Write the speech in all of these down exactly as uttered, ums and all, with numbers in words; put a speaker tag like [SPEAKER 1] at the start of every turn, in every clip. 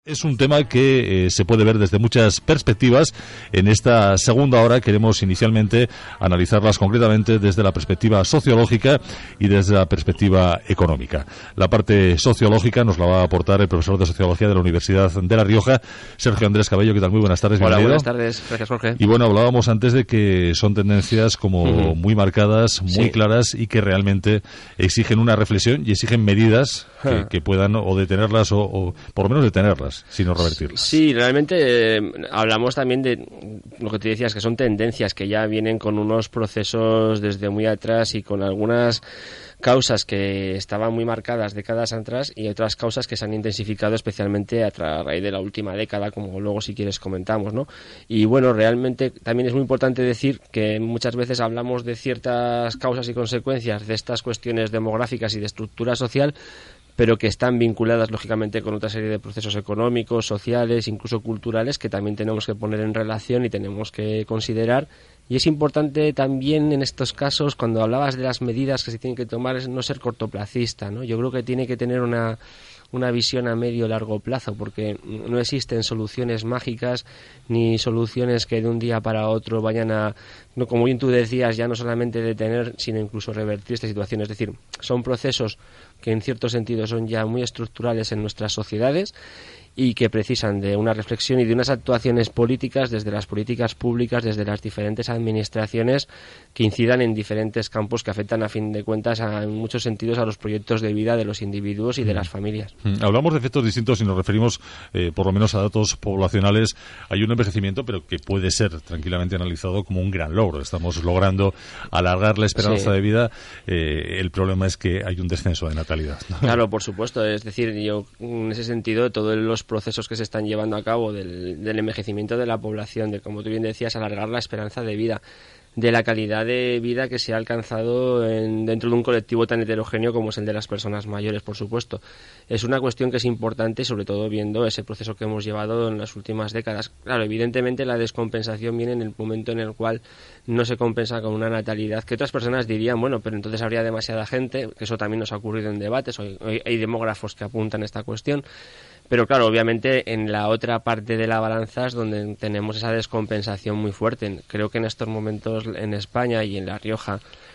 [SPEAKER 1] Es un tema que eh, se puede ver desde muchas perspectivas. En esta segunda hora queremos inicialmente analizarlas concretamente desde la perspectiva sociológica y desde la perspectiva económica. La parte sociológica nos la va a aportar el profesor de Sociología de la Universidad de La Rioja, Sergio Andrés Cabello. ¿Qué tal? Muy buenas tardes.
[SPEAKER 2] Hola,
[SPEAKER 1] bienvenido.
[SPEAKER 2] buenas tardes. Gracias, Jorge.
[SPEAKER 1] Y bueno, hablábamos antes de que son tendencias como uh-huh. muy marcadas, muy sí. claras y que realmente exigen una reflexión y exigen medidas que, uh-huh. que puedan o detenerlas o, o por lo menos detenerlas, sino revertirlas.
[SPEAKER 2] Sí, realmente eh, hablamos también de lo que tú decías, que son tendencias que ya vienen con unos procesos desde muy atrás y con algunas causas que estaban muy marcadas décadas atrás y otras causas que se han intensificado especialmente a, tra- a raíz de la última década, como luego si quieres comentamos, ¿no? Y bueno, realmente también es muy importante decir que muchas veces hablamos de ciertas causas y consecuencias de estas cuestiones demográficas y de estructura social, pero que están vinculadas lógicamente con otra serie de procesos económicos, sociales, incluso culturales, que también tenemos que poner en relación y tenemos que considerar. Y es importante también en estos casos, cuando hablabas de las medidas que se tienen que tomar, es no ser cortoplacista, ¿no? Yo creo que tiene que tener una, una visión a medio o largo plazo, porque no existen soluciones mágicas ni soluciones que de un día para otro vayan a, no, como bien tú decías, ya no solamente detener, sino incluso revertir esta situación. Es decir, son procesos que en cierto sentido son ya muy estructurales en nuestras sociedades y que precisan de una reflexión y de unas actuaciones políticas desde las políticas públicas, desde las diferentes administraciones que incidan en diferentes campos que afectan a fin de cuentas a, en muchos sentidos a los proyectos de vida de los individuos y de las familias.
[SPEAKER 1] Hablamos de efectos distintos y nos referimos eh, por lo menos a datos poblacionales. Hay un envejecimiento pero que puede ser tranquilamente analizado como un gran logro. Estamos logrando alargar la esperanza sí. de vida. Eh, el problema es que hay un descenso de natalidad, ¿no?
[SPEAKER 2] Claro, por supuesto. Es decir, yo en ese sentido todos los procesos que se están llevando a cabo del, del envejecimiento de la población, de, como tú bien decías, alargar la esperanza de vida, de la calidad de vida que se ha alcanzado en, dentro de un colectivo tan heterogéneo como es el de las personas mayores, por supuesto. Es una cuestión que es importante, sobre todo viendo ese proceso que hemos llevado en las últimas décadas. Claro, evidentemente la descompensación viene en el momento en el cual no se compensa con una natalidad que otras personas dirían, bueno, pero entonces habría demasiada gente, que eso también nos ha ocurrido en debates, hoy, hoy hay demógrafos que apuntan a esta cuestión. Pero claro, obviamente en la otra parte de la balanza es donde tenemos esa descompensación muy fuerte. Creo que en estos momentos en España y en La Rioja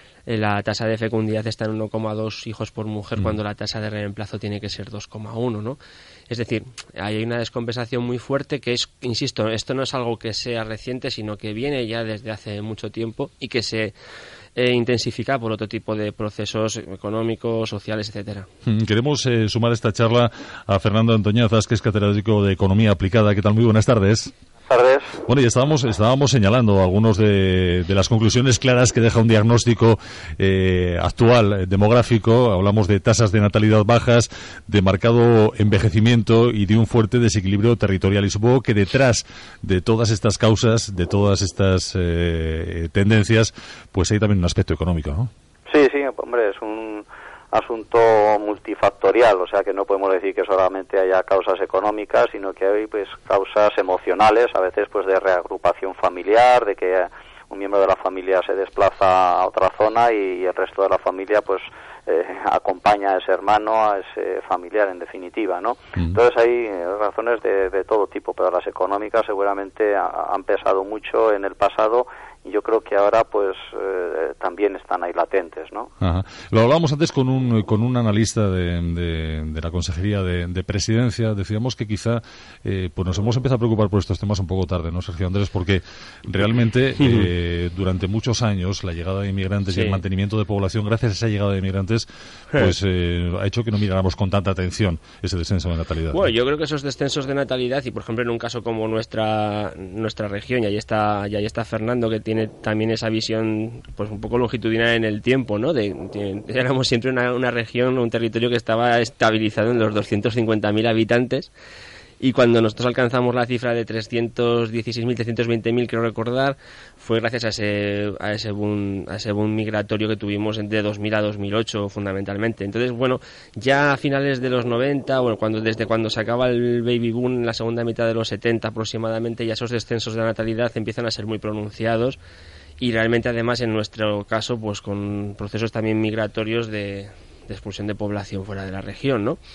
[SPEAKER 2] la tasa de fecundidad está en uno coma dos hijos por mujer, mm. cuando la tasa de reemplazo tiene que ser dos coma uno, ¿no? Es decir, hay una descompensación muy fuerte que es, insisto, esto no es algo que sea reciente, sino que viene ya desde hace mucho tiempo y que se eh, intensifica por otro tipo de procesos económicos, sociales, etcétera.
[SPEAKER 1] Queremos eh, sumar esta charla a Fernando Antoñazas, que es catedrático de Economía Aplicada. ¿Qué tal? Muy buenas tardes.
[SPEAKER 3] Tardes.
[SPEAKER 1] Bueno, ya estábamos, estábamos señalando algunos de, de las conclusiones claras que deja un diagnóstico eh, actual, eh, demográfico. Hablamos de tasas de natalidad bajas, de marcado envejecimiento y de un fuerte desequilibrio territorial. Y supongo que detrás de todas estas causas, de todas estas eh, tendencias, pues hay también un aspecto económico, ¿no?
[SPEAKER 3] Sí, sí, hombre, es un asunto multifactorial, o sea que no podemos decir que solamente haya causas económicas, sino que hay pues causas emocionales, a veces pues de reagrupación familiar, de que un miembro de la familia se desplaza a otra zona y el resto de la familia pues eh, acompaña a ese hermano, a ese familiar en definitiva, ¿no? Mm. Entonces hay razones de, de todo tipo, pero las económicas seguramente ha, han pesado mucho en el pasado. Y yo creo que ahora pues eh, también están ahí latentes, ¿no?
[SPEAKER 1] Ajá. Lo hablábamos antes con un con un analista de, de, de la Consejería de, de Presidencia. Decíamos que quizá eh, pues nos hemos empezado a preocupar por estos temas un poco tarde, ¿no, Sergio Andrés? Porque realmente eh, durante muchos años la llegada de inmigrantes sí. y el mantenimiento de población, gracias a esa llegada de inmigrantes, pues eh, ha hecho que no miráramos con tanta atención ese descenso de natalidad.
[SPEAKER 2] Bueno, yo creo que esos descensos de natalidad, y por ejemplo en un caso como nuestra nuestra región, y ahí está, y ahí está Fernando, que tiene también esa visión pues un poco longitudinal en el tiempo, ¿no? De, de éramos siempre una, una región, un territorio que estaba estabilizado en los doscientos cincuenta mil habitantes, y cuando nosotros alcanzamos la cifra de trescientos dieciséis mil, trescientos veinte mil, creo recordar, fue gracias a ese a ese boom a ese boom migratorio que tuvimos de dos mil a dos mil ocho fundamentalmente. Entonces, bueno, ya a finales de los noventa, bueno, cuando desde cuando se acaba el baby boom en la segunda mitad de los setenta aproximadamente, ya esos descensos de natalidad empiezan a ser muy pronunciados. Y realmente, además, en nuestro caso, pues con procesos también migratorios de, de expulsión de población fuera de la región, ¿no?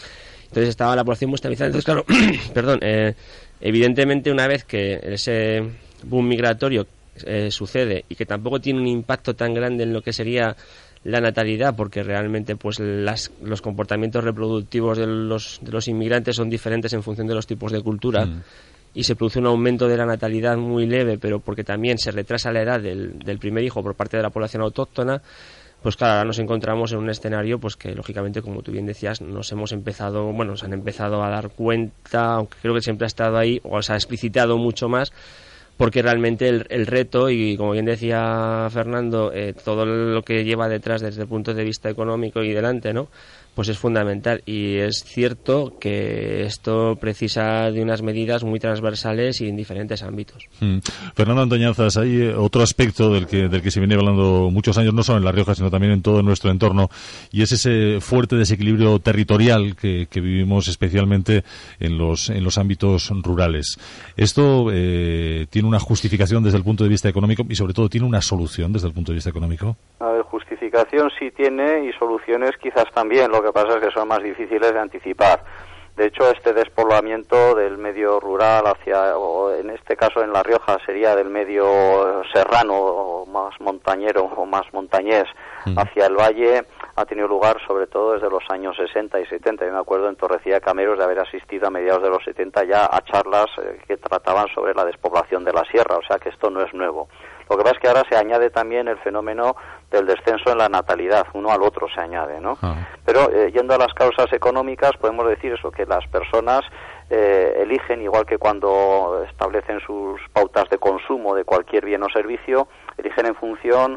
[SPEAKER 2] Entonces estaba la población muy estabilizada. Entonces, claro, perdón, eh, evidentemente una vez que ese boom migratorio eh, sucede y que tampoco tiene un impacto tan grande en lo que sería la natalidad, porque realmente pues las, los comportamientos reproductivos de los, de los inmigrantes son diferentes en función de los tipos de cultura, mm. y se produce un aumento de la natalidad muy leve, pero porque también se retrasa la edad del, del primer hijo por parte de la población autóctona, pues claro, ahora nos encontramos en un escenario pues que lógicamente, como tú bien decías, nos hemos empezado, bueno, nos han empezado a dar cuenta, aunque creo que siempre ha estado ahí, o se ha explicitado mucho más, porque realmente el, el reto, y como bien decía Fernando, eh, todo lo que lleva detrás desde el punto de vista económico y delante, ¿no?, pues es fundamental. Y es cierto que esto precisa de unas medidas muy transversales y en diferentes ámbitos.
[SPEAKER 1] Mm. Fernando Antoñanzas, hay otro aspecto del que del que se viene hablando muchos años, no solo en La Rioja, sino también en todo nuestro entorno, y es ese fuerte desequilibrio territorial que, que vivimos especialmente en los en los ámbitos rurales. Esto eh, tiene una justificación desde el punto de vista económico y sobre todo tiene una solución desde el punto de vista económico.
[SPEAKER 3] A ver, justificación sí tiene y soluciones quizás también. Lo que pasa es que son más difíciles de anticipar. De hecho, este despoblamiento del medio rural hacia, o en este caso en La Rioja, sería del medio serrano o más montañero o más montañés hacia el valle, ha tenido lugar sobre todo desde los años sesenta y setenta. Yo me acuerdo en Torrecilla de Cameros de haber asistido a mediados de los setenta ya a charlas eh, que trataban sobre la despoblación de la sierra, o sea que esto no es nuevo. Lo que pasa es que ahora se añade también el fenómeno del descenso en la natalidad, uno al otro se añade, ¿no? Ah. Pero eh, yendo a las causas económicas, podemos decir eso, que las personas eh, eligen, igual que cuando establecen sus pautas de consumo de cualquier bien o servicio, eligen en función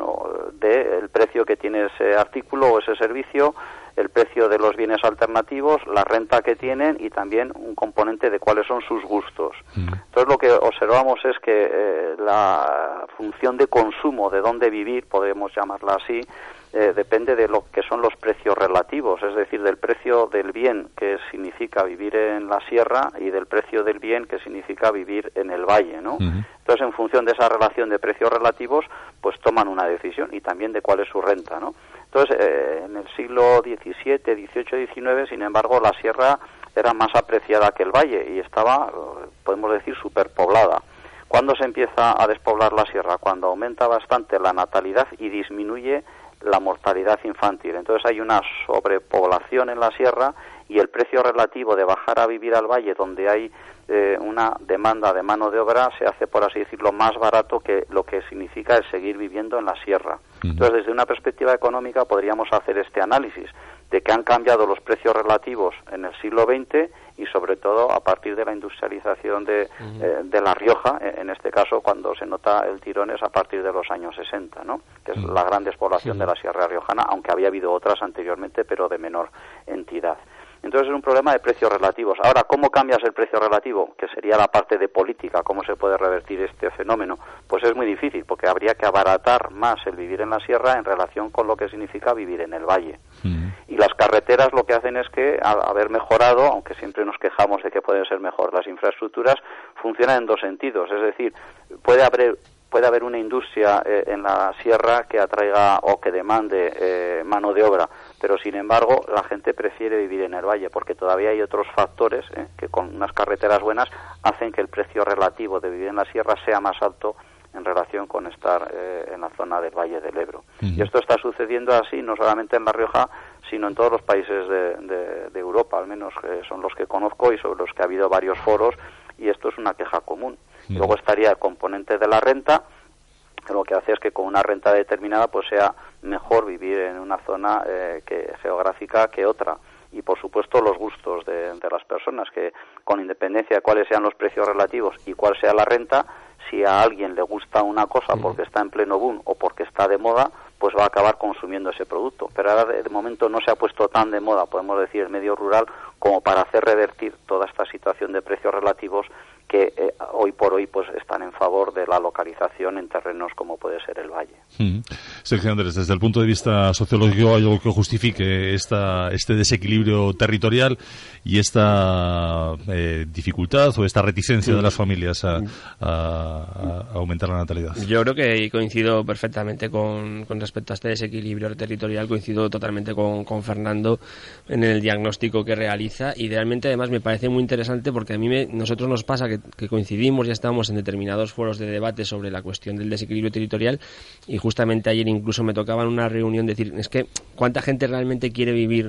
[SPEAKER 3] del precio que tiene ese artículo o ese servicio, el precio de los bienes alternativos, la renta que tienen y también un componente de cuáles son sus gustos. Mm. Entonces lo que observamos es que eh, la función de consumo, de dónde vivir, podemos llamarla así, eh, depende de lo que son los precios relativos, es decir, del precio del bien que significa vivir en la sierra y del precio del bien que significa vivir en el valle, ¿no? Mm. Entonces, en función de esa relación de precios relativos, pues toman una decisión y también de cuál es su renta, ¿no? Entonces, eh, en el siglo diecisiete, dieciocho, diecinueve, sin embargo, la sierra era más apreciada que el valle y estaba, podemos decir, superpoblada. ¿Cuándo se empieza a despoblar la sierra? Cuando aumenta bastante la natalidad y disminuye la mortalidad infantil. Entonces hay una sobrepoblación en la sierra y el precio relativo de bajar a vivir al valle, donde hay eh, una demanda de mano de obra, se hace, por así decirlo, más barato que lo que significa el seguir viviendo en la sierra. Uh-huh. Entonces, desde una perspectiva económica podríamos hacer este análisis de que han cambiado los precios relativos en el siglo veinte y sobre todo a partir de la industrialización de, uh-huh. eh, de La Rioja, en este caso cuando se nota el tirón es a partir de los años sesenta, ¿no?, que es uh-huh. la gran despoblación uh-huh. de la sierra riojana, aunque había habido otras anteriormente pero de menor entidad. Entonces es un problema de precios relativos. Ahora, ¿cómo cambias el precio relativo? Que sería la parte de política, ¿cómo se puede revertir este fenómeno? Pues es muy difícil, porque habría que abaratar más el vivir en la sierra en relación con lo que significa vivir en el valle. Mm. Y las carreteras lo que hacen es que, al haber mejorado, aunque siempre nos quejamos de que pueden ser mejor las infraestructuras, funcionan en dos sentidos. Es decir, puede haber... puede haber una industria eh, en la sierra que atraiga o que demande eh, mano de obra, pero sin embargo la gente prefiere vivir en el valle porque todavía hay otros factores eh, que con unas carreteras buenas hacen que el precio relativo de vivir en la sierra sea más alto en relación con estar eh, en la zona del Valle del Ebro. Uh-huh. Y esto está sucediendo así no solamente en La Rioja, sino en todos los países de, de, de Europa, al menos que son los que conozco y sobre los que ha habido varios foros, y esto es una queja común. Uh-huh. Luego estaría el componente de la renta, que lo que hace es que con una renta determinada pues sea mejor vivir en una zona eh, que, geográfica que otra. Y por supuesto los gustos de, de las personas, que con independencia de cuáles sean los precios relativos y cuál sea la renta, si a alguien le gusta una cosa porque está en pleno boom o porque está de moda, pues va a acabar consumiendo ese producto. Pero ahora de, de momento no se ha puesto tan de moda, podemos decir, el medio rural, como para hacer revertir toda esta situación de precios relativos que eh, hoy por hoy pues están en favor de la localización en terrenos como puede ser el Valle.
[SPEAKER 1] Mm. Sergio Andrés, desde el punto de vista sociológico, ¿hay algo que justifique esta, este desequilibrio territorial y esta eh, dificultad o esta reticencia mm. de las familias a, a, a aumentar la natalidad?
[SPEAKER 2] Yo creo que coincido perfectamente con, con respecto a este desequilibrio territorial, coincido totalmente con, con Fernando en el diagnóstico que realiza, y realmente además me parece muy interesante porque a mí me, nosotros nos pasa que, que coincidimos, ya estamos en determinados foros de debate sobre la cuestión del desequilibrio territorial, y justamente ayer incluso me tocaba en una reunión decir, es que ¿cuánta gente realmente quiere vivir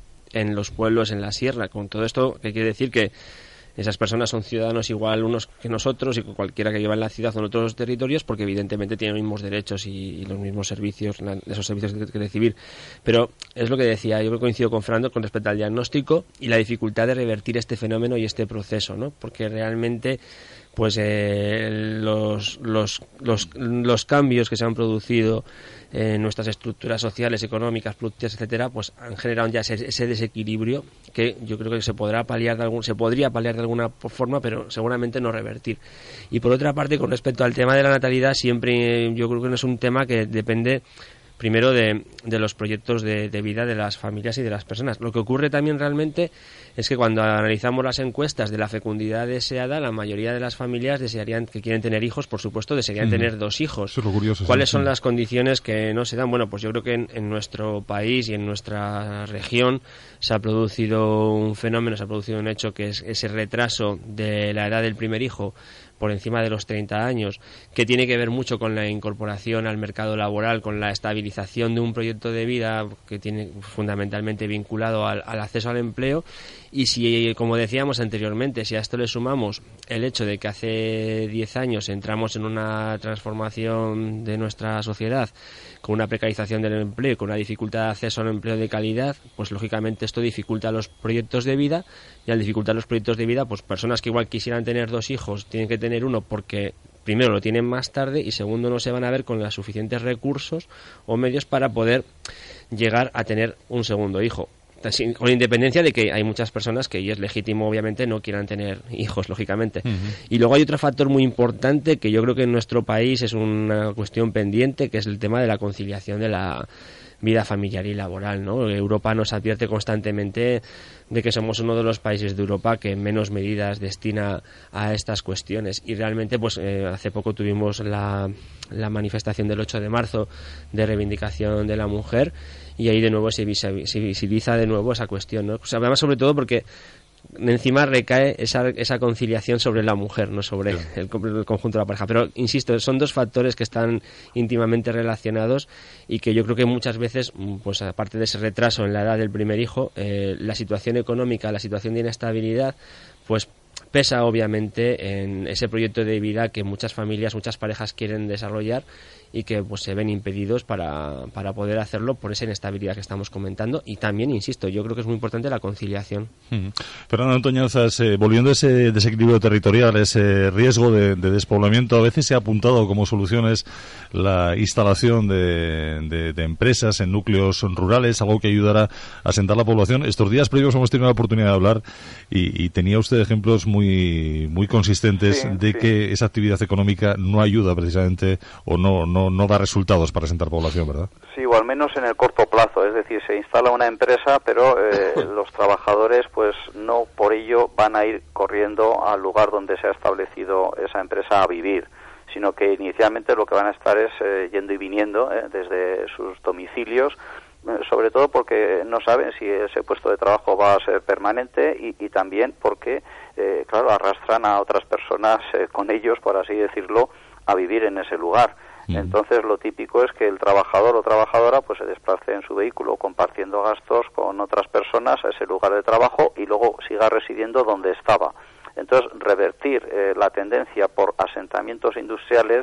[SPEAKER 2] en los pueblos, en la sierra? Con todo esto, que quiere decir que esas personas son ciudadanos igual unos que nosotros y que cualquiera que lleva en la ciudad o en otros territorios, porque evidentemente tienen los mismos derechos y, y los mismos servicios, la, esos servicios que, que recibir. Pero es lo que decía, yo coincido con Fernando con respecto al diagnóstico y la dificultad de revertir este fenómeno y este proceso, ¿no? Porque realmente pues eh, los, los, los, los cambios que se han producido en nuestras estructuras sociales, económicas, productivas, etcétera, pues han generado ya ese, ese desequilibrio que yo creo que se podrá paliar de algún, se podría paliar de alguna forma, pero seguramente no revertir. Y por otra parte, con respecto al tema de la natalidad, siempre yo creo que no es un tema que depende primero de, de los proyectos de, de vida de las familias y de las personas. Lo que ocurre también realmente es que cuando analizamos las encuestas de la fecundidad deseada, la mayoría de las familias desearían, que quieren tener hijos, por supuesto, desearían mm. tener dos hijos.
[SPEAKER 1] Eso es lo curioso.
[SPEAKER 2] ¿Cuáles
[SPEAKER 1] sí,
[SPEAKER 2] son
[SPEAKER 1] sí.
[SPEAKER 2] las condiciones que no se dan? Bueno, pues yo creo que en, en nuestro país y en nuestra región se ha producido un fenómeno, se ha producido un hecho que es ese retraso de la edad del primer hijo por encima de los treinta años, que tiene que ver mucho con la incorporación al mercado laboral, con la estabilización de un proyecto de vida que tiene fundamentalmente vinculado al, al acceso al empleo. Y si, como decíamos anteriormente, si a esto le sumamos el hecho de que hace diez años entramos en una transformación de nuestra sociedad con una precarización del empleo, con una dificultad de acceso al empleo de calidad, pues lógicamente esto dificulta los proyectos de vida, y al dificultar los proyectos de vida, pues personas que igual quisieran tener dos hijos tienen que tener uno porque primero lo tienen más tarde y segundo no se van a ver con los suficientes recursos o medios para poder llegar a tener un segundo hijo. Con independencia de que hay muchas personas que, y es legítimo obviamente, no quieran tener hijos, lógicamente. Uh-huh. Y luego hay otro factor muy importante que yo creo que en nuestro país es una cuestión pendiente, que es el tema de la conciliación de la vida familiar y laboral, ¿no? Europa nos advierte constantemente de que somos uno de los países de Europa que menos medidas destina a estas cuestiones, y realmente pues eh, hace poco tuvimos la, la manifestación del ocho de marzo de reivindicación de la mujer, y ahí de nuevo se visibiliza de nuevo esa cuestión, ¿no? O sea, además, sobre todo porque encima recae esa, esa conciliación sobre la mujer, no sobre el, el conjunto de la pareja. Pero, insisto, son dos factores que están íntimamente relacionados y que yo creo que muchas veces, pues aparte de ese retraso en la edad del primer hijo, eh, la situación económica, la situación de inestabilidad, pues pesa obviamente en ese proyecto de vida que muchas familias, muchas parejas quieren desarrollar y que pues se ven impedidos para, para poder hacerlo por esa inestabilidad que estamos comentando. Y también, insisto, yo creo que es muy importante la conciliación. Mm.
[SPEAKER 1] Fernando Antoñanzas, eh, volviendo a ese desequilibrio territorial, ese riesgo de, de despoblamiento, a veces se ha apuntado como soluciones la instalación de, de, de empresas en núcleos rurales, algo que ayudará a asentar la población. Estos días previos hemos tenido la oportunidad de hablar y, y tenía usted ejemplos muy muy consistentes sí, de sí. que esa actividad económica no ayuda precisamente o no, no, no da resultados para asentar población, ¿verdad?
[SPEAKER 3] Sí, o al menos en el corto plazo, es decir, se instala una empresa, pero eh, los trabajadores pues no por ello van a ir corriendo al lugar donde se ha establecido esa empresa a vivir, sino que inicialmente lo que van a estar es eh, yendo y viniendo eh, desde sus domicilios, eh, sobre todo porque no saben si ese puesto de trabajo va a ser permanente y, y también porque, eh, claro, arrastran a otras personas eh, con ellos, por así decirlo, a vivir en ese lugar. Entonces lo típico es que el trabajador o trabajadora pues se desplace en su vehículo compartiendo gastos con otras personas a ese lugar de trabajo y luego siga residiendo donde estaba. Entonces revertir eh, la tendencia por asentamientos industriales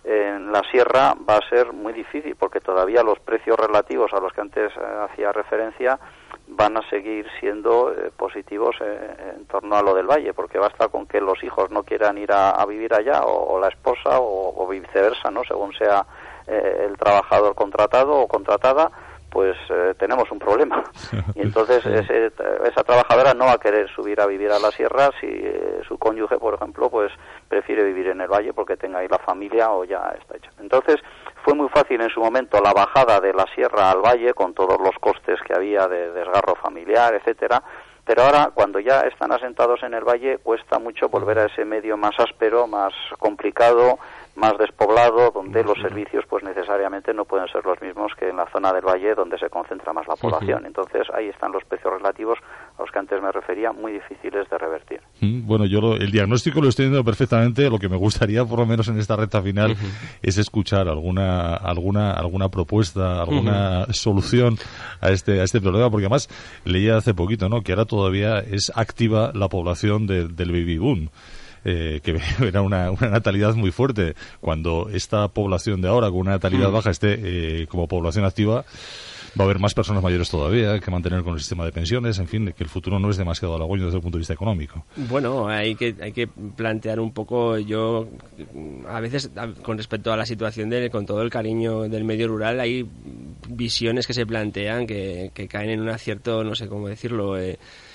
[SPEAKER 3] en la sierra va a ser muy difícil porque todavía los precios relativos a los que antes eh, hacía referencia van a seguir siendo eh, positivos eh, en torno a lo del valle, porque basta con que los hijos no quieran ir a, a vivir allá o, o la esposa o, o viceversa, ¿no? Según sea eh, el trabajador contratado o contratada, pues eh, tenemos un problema. Y entonces ese, esa trabajadora no va a querer subir a vivir a la sierra si eh, su cónyuge, por ejemplo, pues prefiere vivir en el valle porque tenga ahí la familia o ya está hecho. Entonces fue muy fácil en su momento la bajada de la sierra al valle con todos los costes que había de desgarro familiar, etcétera. Pero ahora, cuando ya están asentados en el valle, cuesta mucho volver a ese medio más áspero, más complicado, más despoblado, donde los servicios pues necesariamente no pueden ser los mismos que en la zona del valle donde se concentra más la población. Entonces ahí están los precios relativos a los que antes me refería, muy difíciles de revertir.
[SPEAKER 1] Bueno, yo lo, el diagnóstico lo estoy viendo perfectamente. Lo que me gustaría, por lo menos en esta recta final, uh-huh. es escuchar alguna alguna alguna propuesta, alguna uh-huh. solución a este a este problema, porque además leía hace poquito, ¿no?, que ahora todavía es activa la población de, del baby boom. Eh, que era una, una natalidad muy fuerte. Cuando esta población de ahora, con una natalidad mm. baja, esté eh, como población activa, va a haber más personas mayores todavía que mantener con el sistema de pensiones. En fin, que el futuro no es demasiado halagüeño desde el punto de vista económico.
[SPEAKER 2] Bueno, hay que hay que plantear un poco, yo a veces con respecto a la situación de, con todo el cariño del medio rural, hay visiones que se plantean que, que caen en un acierto, no sé cómo decirlo, eh,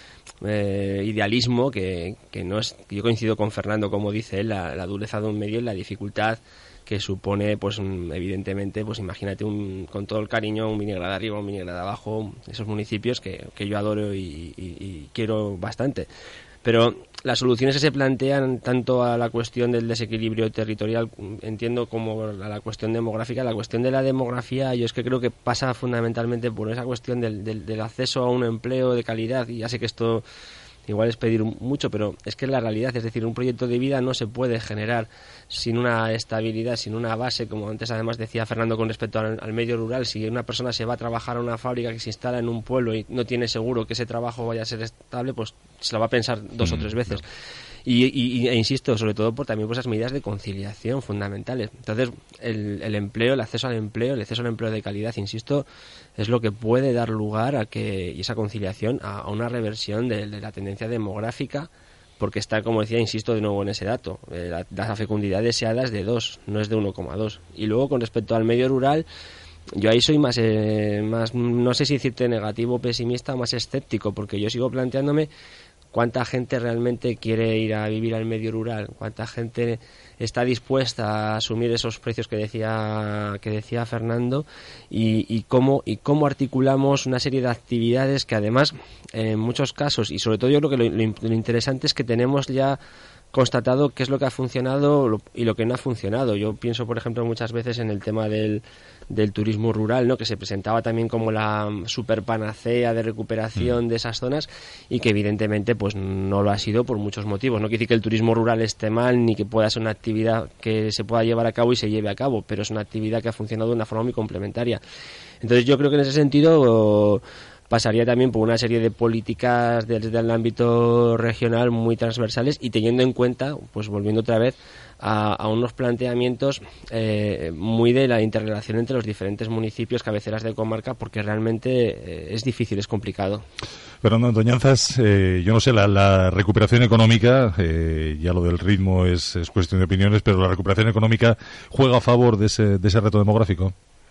[SPEAKER 2] Eh, idealismo que, que no es. Yo coincido con Fernando, como dice él, la, la dureza de un medio y la dificultad que supone, pues evidentemente, pues imagínate un, con todo el cariño, un Vinegrada arriba, un Vinegrada abajo, esos municipios que, que yo adoro y, y, y quiero bastante. Pero las soluciones que se plantean tanto a la cuestión del desequilibrio territorial, entiendo, como a la cuestión demográfica. La cuestión de la demografía, yo es que creo que pasa fundamentalmente por esa cuestión del, del, del acceso a un empleo de calidad. Y ya sé que esto igual es pedir mucho, pero es que es la realidad. Es decir, un proyecto de vida no se puede generar sin una estabilidad, sin una base, como antes además decía Fernando con respecto al, al medio rural. Si una persona se va a trabajar a una fábrica que se instala en un pueblo y no tiene seguro que ese trabajo vaya a ser estable, pues se lo va a pensar dos mm, o tres veces. No. Y, y, e insisto, sobre todo por también por esas medidas de conciliación fundamentales. Entonces, el, el empleo, el acceso al empleo, el acceso al empleo de calidad, insisto, es lo que puede dar lugar a que, y esa conciliación, a, a una reversión de, de la tendencia demográfica, porque está, como decía, insisto de nuevo en ese dato, eh, la, la fecundidad deseada es de dos, no es de uno coma dos. Y luego, con respecto al medio rural, yo ahí soy más, eh, más, no sé si decirte negativo o pesimista, más escéptico, porque yo sigo planteándome cuánta gente realmente quiere ir a vivir al medio rural, cuánta gente está dispuesta a asumir esos precios que decía que decía Fernando, y, y cómo y cómo articulamos una serie de actividades que además en muchos casos, y sobre todo yo creo que lo, lo, lo interesante es que tenemos ya constatado qué es lo que ha funcionado y lo que no ha funcionado. Yo pienso, por ejemplo, muchas veces en el tema del, del turismo rural, ¿no?, que se presentaba también como la superpanacea de recuperación de esas zonas, y que evidentemente pues no lo ha sido por muchos motivos. No quiere decir que el turismo rural esté mal ni que pueda ser una actividad que se pueda llevar a cabo y se lleve a cabo, pero es una actividad que ha funcionado de una forma muy complementaria. Entonces yo creo que en ese sentido pasaría también por una serie de políticas desde el ámbito regional muy transversales, y teniendo en cuenta, pues volviendo otra vez a, a unos planteamientos eh, muy de la interrelación entre los diferentes municipios, cabeceras de comarca, porque realmente eh, es difícil, es complicado.
[SPEAKER 1] Fernando Antoñanzas, eh, yo no sé, la, la recuperación económica, eh, ya lo del ritmo es, es cuestión de opiniones, pero la recuperación económica juega a favor de ese, de ese reto demográfico.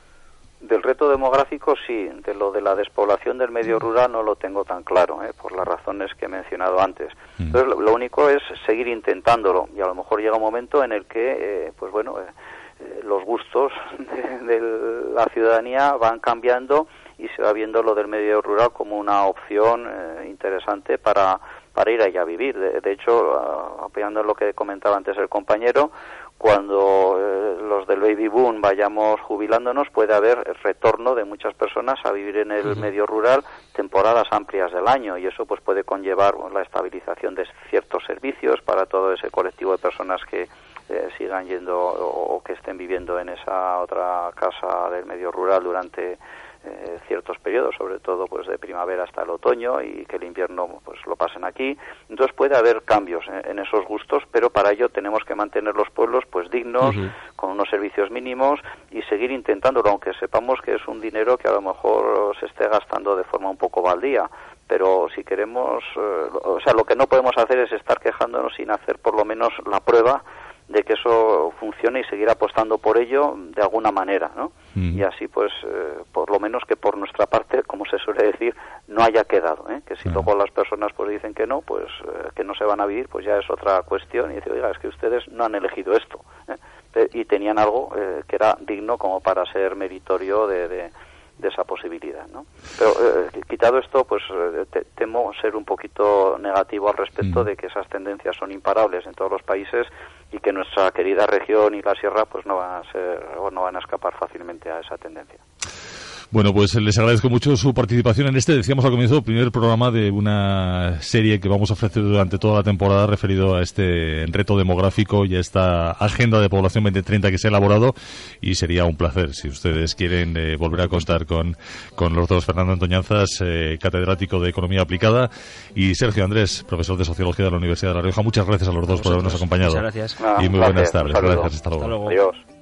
[SPEAKER 3] Del reto demográfico sí, de lo de la despoblación del medio rural no lo tengo tan claro, ¿eh? por las razones que he mencionado antes. Entonces lo, lo único es seguir intentándolo, y a lo mejor llega un momento en el que, eh, pues bueno, eh, los gustos de, de la ciudadanía van cambiando y se va viendo lo del medio rural como una opción eh, interesante para, para ir allá a vivir. De, de hecho, uh, apoyando en lo que comentaba antes el compañero, cuando eh, los del baby boom vayamos jubilándonos, puede haber retorno de muchas personas a vivir en el uh-huh. medio rural temporadas amplias del año, y eso pues puede conllevar la estabilización de ciertos servicios para todo ese colectivo de personas que eh, sigan yendo o, o que estén viviendo en esa otra casa del medio rural durante Eh, ciertos periodos, sobre todo pues de primavera hasta el otoño, y que el invierno pues lo pasen aquí. Entonces puede haber cambios en, en esos gustos, pero para ello tenemos que mantener los pueblos pues dignos, uh-huh. con unos servicios mínimos, y seguir intentándolo, aunque sepamos que es un dinero que a lo mejor se esté gastando de forma un poco baldía. Pero si queremos, eh, o sea, lo que no podemos hacer es estar quejándonos sin hacer por lo menos la prueba de que eso funcione y seguir apostando por ello de alguna manera, ¿no? mm. y así pues eh, por lo menos que por nuestra parte, como se suele decir, no haya quedado, ¿eh? Que si claro. luego las personas pues dicen que no, pues eh, que no se van a vivir, pues ya es otra cuestión, y decir, oiga, es que ustedes no han elegido esto, ¿eh? Y tenían algo eh, que era digno como para ser meritorio de, de, de esa posibilidad, ¿no? Pero eh, quitado esto, pues eh, te, temo ser un poquito negativo al respecto mm. de que esas tendencias son imparables en todos los países y que nuestra querida región y la sierra pues no van a ser o no van a escapar fácilmente a esa tendencia.
[SPEAKER 1] Bueno, pues les agradezco mucho su participación en este, decíamos al comienzo, primer programa de una serie que vamos a ofrecer durante toda la temporada referido a este reto demográfico y a esta agenda de población veinte treinta que se ha elaborado, y sería un placer si ustedes quieren eh, volver a contar con, con los dos, Fernando Antoñanzas, eh, catedrático de Economía Aplicada, y Sergio Andrés, profesor de Sociología de la Universidad de La Rioja. Muchas gracias a los dos por habernos acompañado.
[SPEAKER 2] Muchas gracias.
[SPEAKER 1] Y muy
[SPEAKER 3] ah,
[SPEAKER 1] buenas tardes. Gracias, hasta luego.
[SPEAKER 2] Hasta luego.
[SPEAKER 3] Adiós.